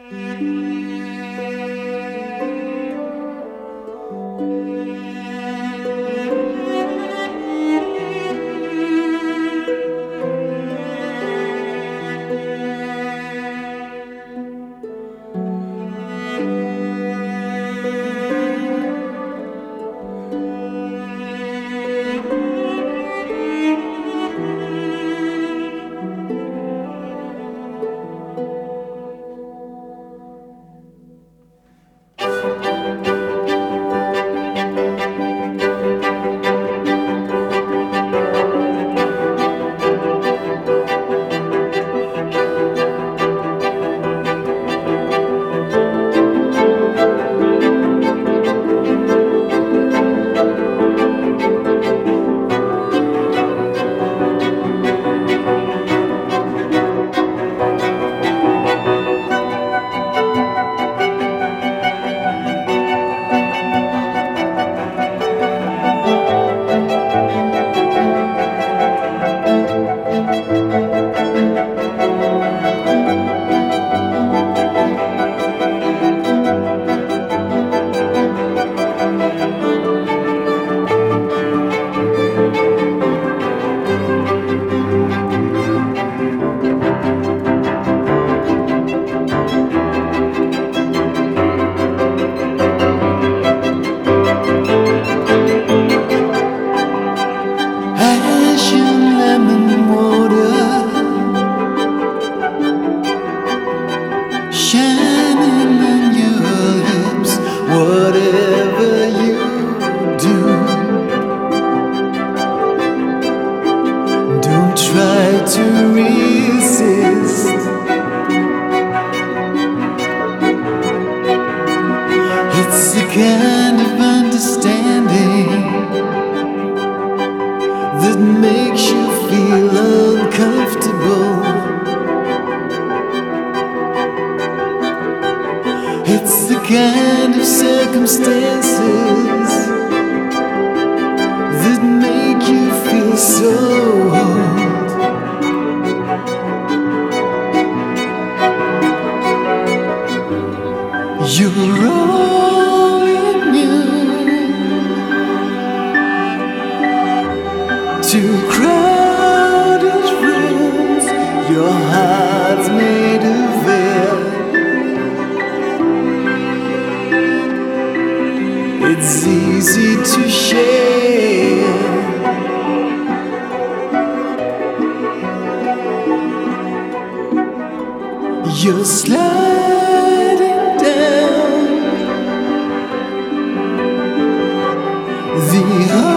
Shining on your lips, whatever you do, don't try to resist. It's the kind of understanding that makes you feel uncomfortable. It's the kind of circumstances that make you feel so old. You're all immune to crowded rooms. Your heart's made of air. It's easy to share. You're sliding down the